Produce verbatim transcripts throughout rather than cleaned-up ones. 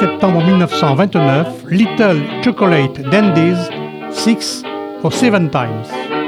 septembre mille neuf cent vingt-neuf, Little Chocolate Dandies, Six or Seven Times.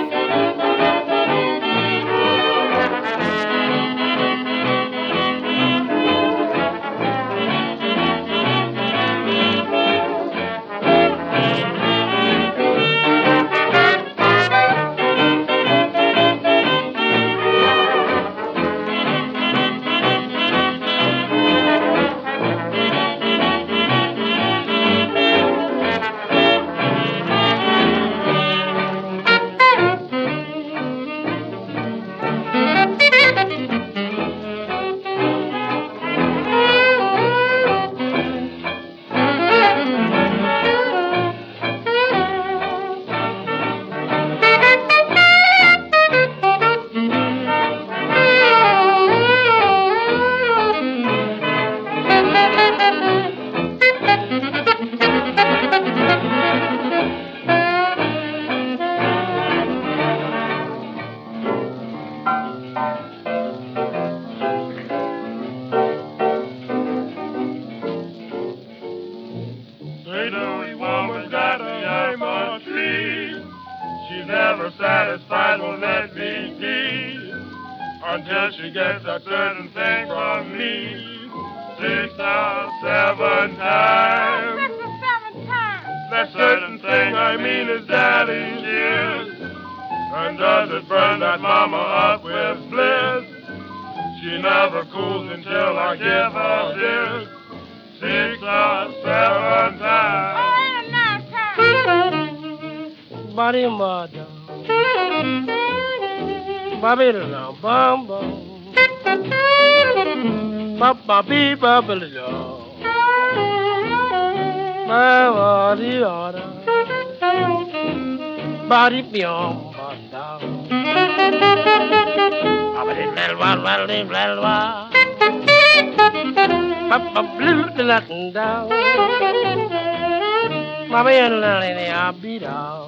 Until she gets a certain thing from me, six or seven times. Six or seven times. That certain thing I mean is daddy's kiss. And does it burn that mama up with bliss? She never cools until I give her this, six or seven times. Oh, ain't a nice time. Body mother. Bobby la bum bum, Papa beep bubble la, my body order, body beyond bada, Papa did little one, little did little one, Papa blew the looking down, Mama and Lily I beat out.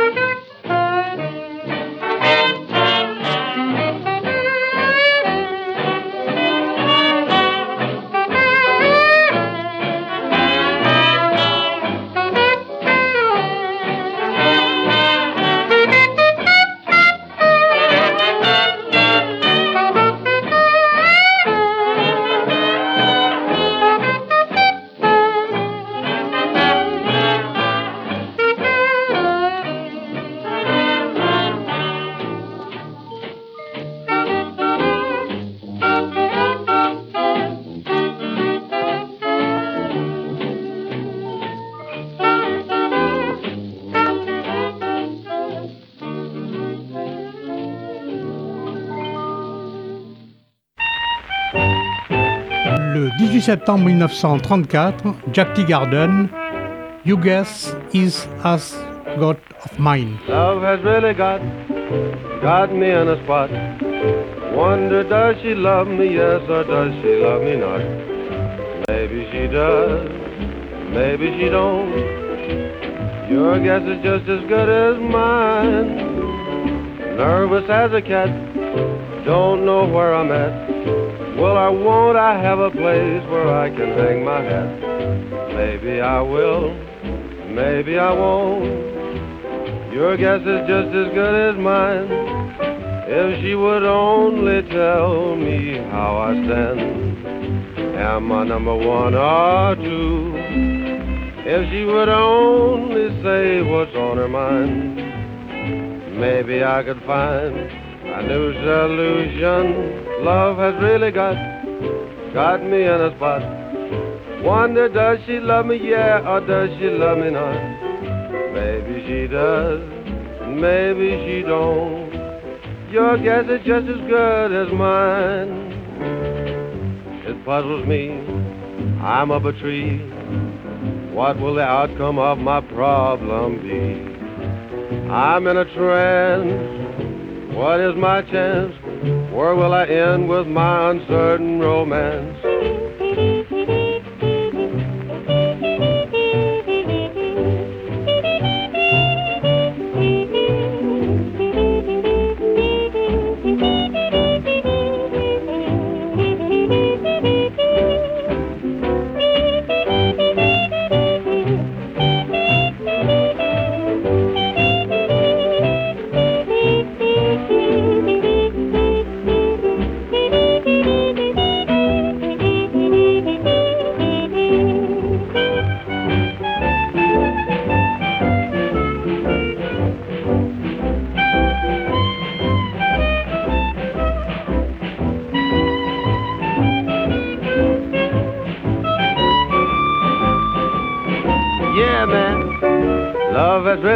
dix-huit septembre mille neuf cent trente-quatre, Jack Teagarden, You Guess Is As Got of Mine. Love has really got, got me in a spot. Wonder does she love me, yes, or does she love me not? Maybe she does, maybe she don't. Your guess is just as good as mine. Nervous as a cat, don't know where I'm at. Well, I won't I have a place where I can hang my hat? Maybe I will, maybe I won't. Your guess is just as good as mine. If she would only tell me how I stand, am I number one or two? If she would only say what's on her mind, maybe I could find a new solution. Love has really got, got me in a spot. Wonder does she love me, yeah, or does she love me not? Maybe she does, maybe she don't. Your guess is just as good as mine. It puzzles me, I'm up a tree. What will the outcome of my problem be? I'm in a trance, what is my chance? Where will I end with my uncertain romance?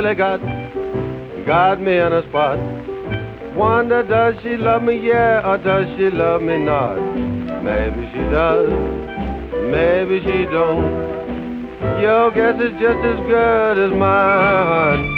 really got, got me in a spot. Wonder, does she love me, yeah, or does she love me not? Maybe she does, maybe she don't. Your guess is just as good as mine.